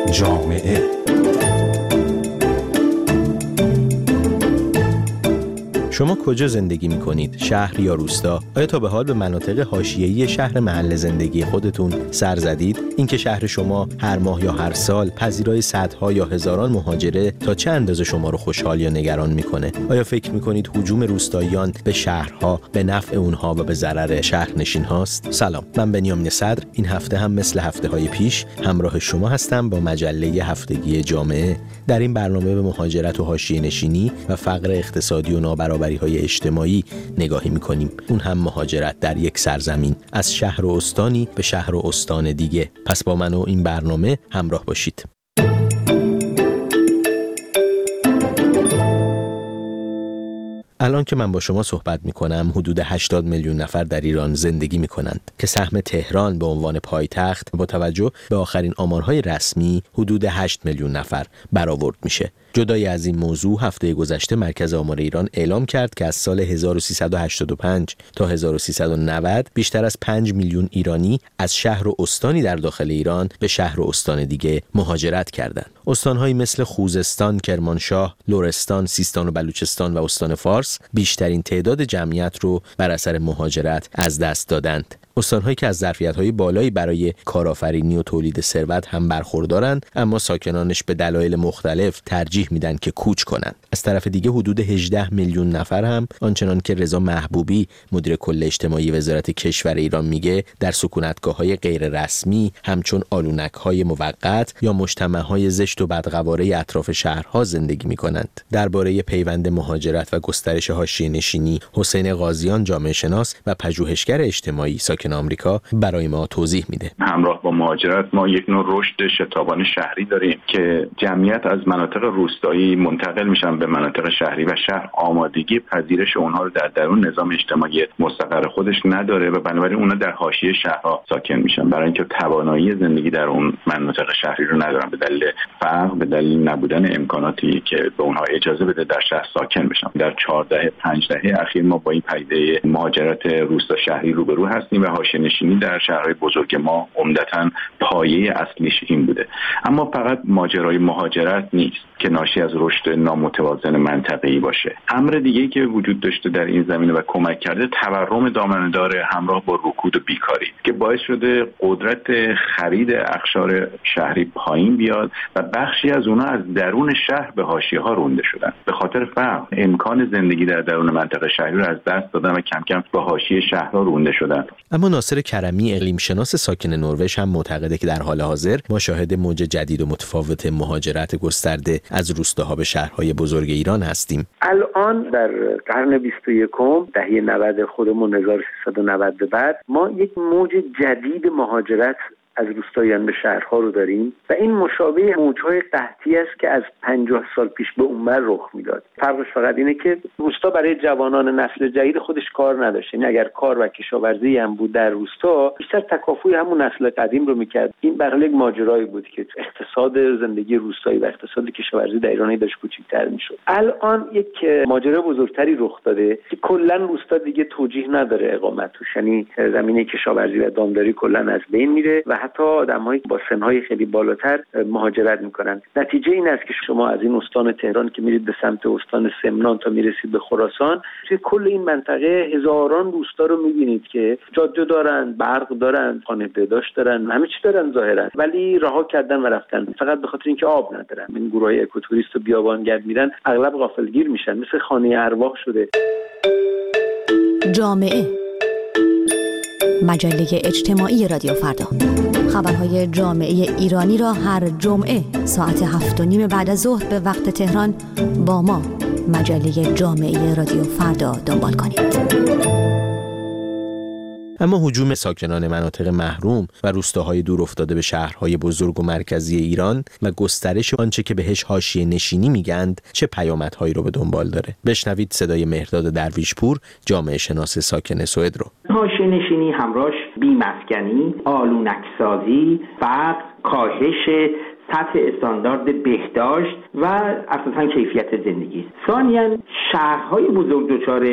جامعه. شما کجا زندگی می‌کنید؟ شهر یا روستا؟ آیا تا به حال به مناطق حاشیه‌ای شهر محل زندگی خودتون سر زدید؟ اینکه شهر شما هر ماه یا هر سال پذیرای صدها یا هزاران مهاجره تا چه اندازه شما رو خوشحال یا نگران می‌کنه؟ آیا فکر می‌کنید هجوم روستاییان به شهرها به نفع اونها و به ضرر شهرنشین هاست؟ سلام، من بنیامین صدر. این هفته هم مثل هفته‌های پیش همراه شما هستم با مجله هفتگی جامعه. در این برنامه به مهاجرت و حاشیه‌نشینی و فقر اقتصادی و نابرابری‌های اجتماعی نگاهی می‌کنیم. اون هم مهاجرت در یک سرزمین، از شهر و استانی به شهر و استان دیگه. پس با من و این برنامه همراه باشید. الان که من با شما صحبت میکنم حدود 80 میلیون نفر در ایران زندگی میکنند که سهم تهران به عنوان پایتخت با توجه به آخرین آمارهای رسمی حدود 8 میلیون نفر برآورد میشه. جدای از این موضوع هفته گذشته مرکز آمار ایران اعلام کرد که از سال 1385 تا 1390 بیشتر از 5 میلیون ایرانی از شهر و استانی در داخل ایران به شهر و استان دیگه مهاجرت کردند. استان‌هایی مثل خوزستان، کرمانشاه، لرستان، سیستان و بلوچستان و استان فارس بیشترین تعداد جمعیت رو بر اثر مهاجرت از دست دادند. استان‌هایی که از ظرفیت‌های بالایی برای کارآفرینی و تولید ثروت هم برخوردارند، اما ساکنانش به دلایل مختلف ترجیح میدن که کوچ کنند. از طرف دیگه حدود 18 میلیون نفر هم آنچنان که رضا محبوبی مدیر کل اجتماعی وزارت کشور ایران میگه در سکونتگاه‌های غیر رسمی همچون آلونک‌های موقت یا مجتمع‌های زشت و بدقواره اطراف شهرها زندگی می‌کنند. درباره پیوند مهاجرت و گسترش حاشیه‌نشینی حسین قاضیان جامعه شناس و پژوهشگر اجتماعی ساکن آمریکا برای ما توضیح میده. همراه با مهاجرت ما یک نوع رشد شتابان شهری داریم که جمعیت از مناطق روستایی منتقل میشن به مناطق شهری و شهر آمادگی پذیرش اونها رو در درون نظام اجتماعی مستقر خودش نداره و بنابراین اونها در حاشیه شهرها ساکن میشن، برای اینکه توانایی زندگی در اون مناطق شهری رو ندارن به دلیل فقر، به دلیل نبودن امکاناتی که به اونها اجازه بده در شهر ساکن بشن. در 14-5 دهه اخیر ما با این پدیده مهاجرت روستا شهری روبرو هستیم و حاشیه‌نشینی در شهرهای بزرگ ما عمدتاً پایه اصلیش این بوده. اما فقط ماجرای مهاجرت نیست که ناشی از رشد نامتوازن منطقه‌ای باشه. امر دیگه‌ای که وجود داشته در این زمینه و کمک کرده تورم دامنه‌دار همراه با رکود و بیکاری که باعث شده قدرت خرید اقشار شهری پایین بیاد و بخشی از اونها از درون شهر به حاشیه‌ها رونده شدن. به خاطر فقر امکان زندگی در درون منطقه شهری رو از دست دادن و کم کم به حاشیه شهرها رونده شدن. اما ناصر کرمی اقلیم شناس ساکن نروژ هم معتقده که در حال حاضر ما شاهد موج جدید و متفاوت مهاجرت گسترده از روستاها به شهرهای بزرگ ایران هستیم. الان در قرن 21 دهه 90 خودمون 1390 به بعد ما یک موج جدید مهاجرت از روستاییان به شهرها رو داریم و این مشابه موج‌های قحطی است که از 50 سال پیش به اونور رخ میداد. فرقش فقط اینه که روستا برای جوانان نسل جدید خودش کار نداشت. یعنی اگر کار و کشاورزی هم بود در روستا، بیشتر تکافوی همون نسل قدیم رو میکرد. این به حال یک ماجرایی بود که اقتصاد زندگی روستایی و اقتصاد کشاورزی در ایران داشت کوچیک‌تر میشد. الان یک ماجرا بزرگتری رخ داده که کلا روستا دیگه توجیه نداره اقامت توش. یعنی زمینه کشاورزی و دامداری کلا از بین میره و حتی آدم‌هایی با سن‌های خیلی بالاتر مهاجرت می‌کنن. نتیجه این است که شما از این استان تهران که میرید به سمت استان سمنان تا میرسید به خراسان، توی کل این منطقه هزاران روستا رو می‌بینید که جاده دارن، برق دارن، خانه بهداشت دارن، همه چی دارن ظاهرا، ولی رها کردن و رفتن فقط به خاطر اینکه آب ندارن. این گروهای اکوتوریست و بیابانگرد میرن، اغلب غافلگیر میشن، مثل خانه ارواح شده. جامعه، مجله اجتماعی رادیو فردا. خبرهای جامعه ایرانی را هر جمعه ساعت 7:30 بعد از ظهر به وقت تهران با ما مجله جامعه رادیو فردا دنبال کنید. اما هجوم ساکنان مناطق محروم و روستاهای دور افتاده به شهرهای بزرگ و مرکزی ایران و گسترش آنچه که بهش حاشیه‌نشینی میگند چه پیامدهایی رو به دنبال داره؟ بشنوید صدای مهرداد درویشپور، جامعه شناس ساکن سوئد رو. حاشیه‌نشینی همراهش بی‌مسکنی، آلونک‌سازی، فقر، کاهش سطح استاندارد بهداشت و اساساً کیفیت زندگی. ثانیاً شهرهای بزرگ دچار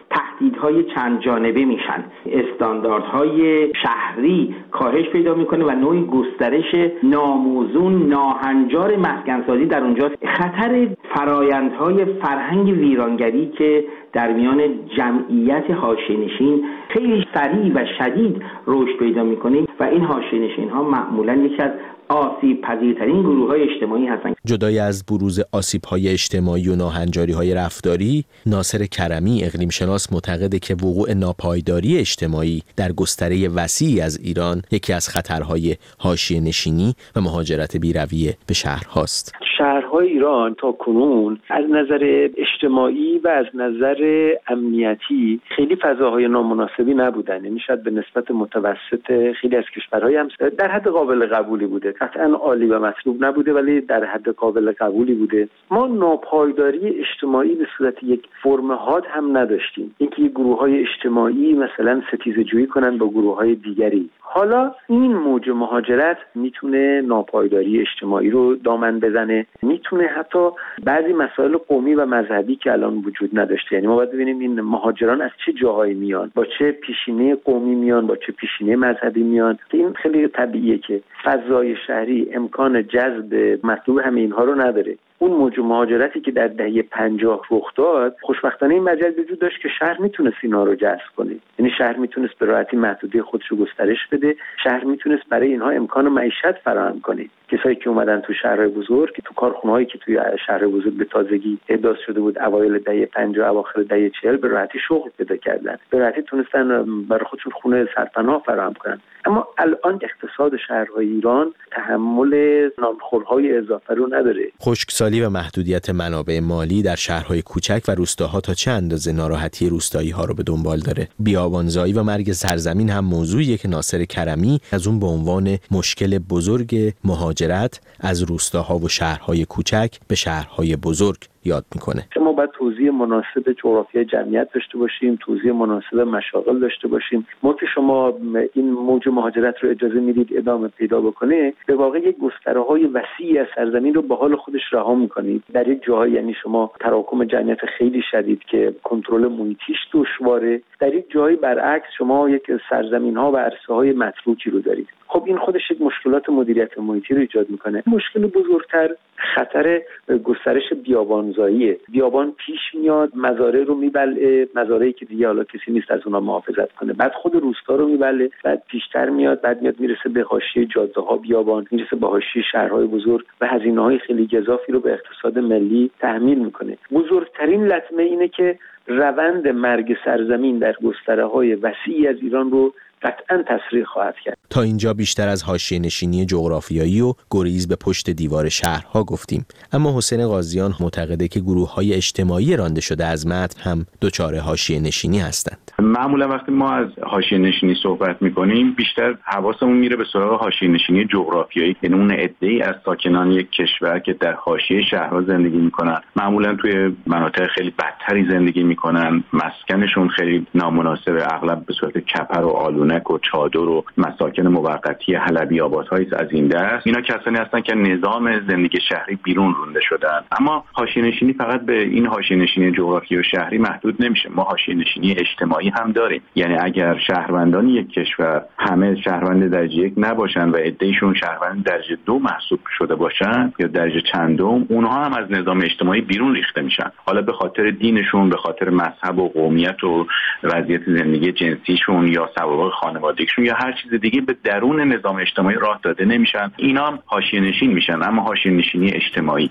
تهدیدهای چند جانبه میشن. استانداردهای شهری کاهش پیدا میکنه و نوعی گسترش ناموزون ناهنجار مسکنسازی در اونجا. خطر فرایندهای فرهنگ ویرانگری که در میان جمعیت حاشیه‌نشین خیلی سریع و شدید رشد پیدا میکنه و این حاشیه‌نشین‌ها معمولاً یکی از آسیب پذیرترین گروه‌های اجتماعی هستند. جدای از بروز آسیب‌های اجتماعی و ناهنجاری‌های رفتاری، ناصر کرمی اقلیم شناس معتقده که وقوع ناپایداری اجتماعی در گستره وسیعی از ایران یکی از خطرهای حاشیه‌نشینی و مهاجرت بی‌رویه به شهرهاست. شهرهای ایران تا کنون از نظر اجتماعی و از نظر امنیتی خیلی فضاهای نامناسبی نبودن. یعنی شاید به نسبت متوسط خیلی از کشورهای هم در حد قابل قبولی بوده. قطعا عالی و مطلوب نبوده ولی در حد قابل قبولی بوده. ما ناپایداری اجتماعی به صورت یک فرم حاد هم نداشتیم. اینکه گروه‌های اجتماعی مثلا ستیزه‌جویی کنن با گروه‌های دیگری. حالا این موج مهاجرت میتونه ناپایداری اجتماعی رو دامن بزنه، میتونه حتی بعضی مسائل قومی و مذهبی که الان وجود نداشته. یعنی ما باید ببینیم این مهاجران از چه جاهایی میان، با چه پیشینه قومی میان، با چه پیشینه مذهبی میان. این خیلی طبیعیه که فضای شهری امکان جذب مطلوب همه اینها رو نداره. اون موج مهاجرتی که در دهه 50 رخ داد، خوشبختانه این مجال وجود داشت که شهر میتونست اینا رو جذب کنه. یعنی شهر میتونست به راحتی محدوده خودش رو گسترش بده، شهر میتونست برای اینها امکان معیشت فراهم کنه. کسایی که اومدن تو شهرهای بزرگ، تو کارخونه‌هایی که توی شهر بزرگ به تازگی احداث شده بود اوایل دهه 50 اواخر دهه 40 به راحتی شغل پیدا کردن، به راحتی تونستن برای خودشون خونه سرپناه فراهم کنن. اما الان اقتصاد شهرهای ایران تحمل نانخورهای اضافه رو نداره. خشکسالی و محدودیت منابع مالی در شهرهای کوچک و روستاها تا چه اندازه ناراحتی روستایی‌ها رو به دنبال داره. بیابانزایی و مرگ سرزمین هم موضوعیه که ناصر کرمی از اون به عنوان مشکل بزرگ مهاجرت از روستاها و شهرهای کوچک به شهرهای بزرگ یاد میکنه. ما باید توزیع مناسب جغرافیای جمعیت داشته باشیم، توزیع مناسب مشاغل داشته باشیم. ما که شما این موج مهاجرت رو اجازه میدید ادامه پیدا بکنه، به واقع یک گستره‌های وسیعی از سرزمین رو به حال خودش رها میکنید. در یک جاهایی یعنی شما تراکم جمعیت خیلی شدید که کنترل محیطیش دشواره، در یک جایی برعکس شما یک سرزمین‌ها و عرصه‌های متروکی رو دارید. خب این خودش یک مشکلات مدیریت محیطی رو ایجاد میکنه. مشکل بزرگتر خطر گسترش بیابانزاییه. بیابان پیش میاد، مزارع رو میبلعه، مزارعی که دیگه حالا کسی نیست از اونها محافظت کنه. بعد خود روستا رو میبلعه، بعد پیشتر میاد، بعد میرسه به حاشیه جاده‌ها بیابان، میرسه به حاشیه شهرهای بزرگ و هزینه‌های خیلی گزافی رو به اقتصاد ملی تحمیل میکنه. بزرگترین لطمه اینه که روند مرگ سرزمین در گستره‌های وسیعی از ایران رو قطعاً تسریع خواهد کرد. تا اینجا بیشتر از حاشیه‌نشینی جغرافیایی و گریز به پشت دیوار شهرها گفتیم، اما حسین قاضیان معتقده که گروه‌های اجتماعی رانده شده از متن هم دچار حاشیه‌نشینی هستند. معمولا وقتی ما از حاشیه‌نشینی صحبت می‌کنیم بیشتر حواسمون میره به سراغ حاشیه‌نشینی جغرافیایی، یعنی اون عده‌ای از ساکنان یک کشور که در حاشیه شهرها زندگی می‌کنن، معمولا توی مناطق خیلی بدتری زندگی می‌کنن، مسکنشون خیلی نامناسبه، اغلب به صورت کپر و آلونک و چادر و مساکن موقتی حلبی آبادهای از این دست. اینا کسانی هستن که نظام زندگی شهری بیرون رونده شدن. اما حاشیه‌نشینی فقط به این حاشیه‌نشینی جغرافیایی و شهری محدود نمیشه. ما حاشیه‌نشینی اجتماعی هم داریم. یعنی اگر شهروندان یک کشور همه شهروند درجه 1 نباشن و عده‌شون شهروند درجه 2 محسوب شده باشن یا درجه چندم، اونها هم از نظام اجتماعی بیرون ریخته میشن. حالا به خاطر دینشون، به خاطر مذهب و قومیت و وضعیت زندگی جنسیشون یا سوابق خانوادگیشون یا هر چیز دیگه به درون نظام اجتماعی راه داده نمیشن. اینا هم حاشیه‌نشین میشن، اما حاشیه‌نشینی اجتماعی.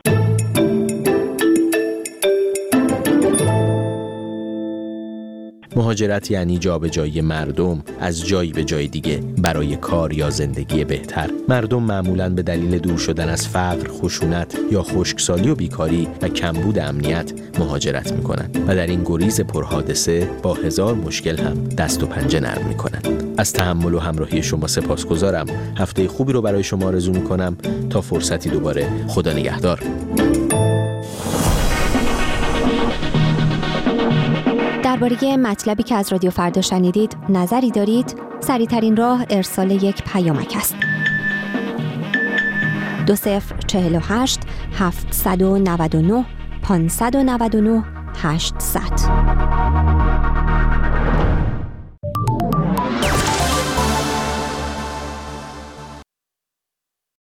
مهاجرت یعنی جابجایی مردم از جایی به جای دیگه برای کار یا زندگی بهتر. مردم معمولاً به دلیل دور شدن از فقر، خشونت یا خشکسالی و بیکاری و کمبود امنیت مهاجرت میکنن و در این گریز پرحادثه با هزار مشکل هم دست و پنجه نرم میکنن. از تحمل و همراهی شما سپاسگزارم. هفته خوبی رو برای شما آرزو میکنم. تا فرصتی دوباره، خدا نگهدار. درباره مطلبی که از رادیو فردا شنیدید نظری دارید؟ سریع‌ترین راه ارسال یک پیامک است. 2048 799 599 800